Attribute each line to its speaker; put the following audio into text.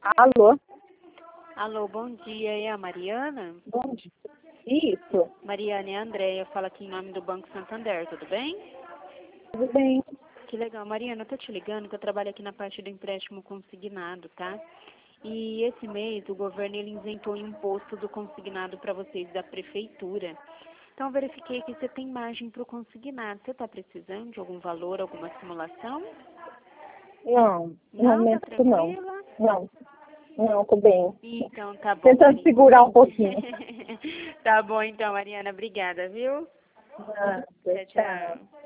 Speaker 1: Alô?
Speaker 2: Alô, bom dia. É a Mariana?
Speaker 1: Bom dia. Isso.
Speaker 2: Mariana, é a Andréia. Fala aqui em nome do Banco Santander, tudo bem?
Speaker 1: Tudo bem?
Speaker 2: Que legal. Mariana, eu tô te ligando que eu trabalho aqui na parte do empréstimo consignado, tá? E esse mês o governo ele isentou o imposto do consignado para vocês da prefeitura. Então eu verifiquei que você tem margem para o consignado. Você está precisando de algum valor, alguma simulação?
Speaker 1: Não, no
Speaker 2: Não, tá
Speaker 1: momento não.
Speaker 2: tranquila?
Speaker 1: Não, tô bem.
Speaker 2: Então tá bom,
Speaker 1: Tentando
Speaker 2: Mariana.
Speaker 1: segurar um pouquinho.
Speaker 2: Tá bom então, Mariana. Obrigada, viu?
Speaker 1: Nada,
Speaker 2: Tchau,
Speaker 1: tchau.
Speaker 2: tchau.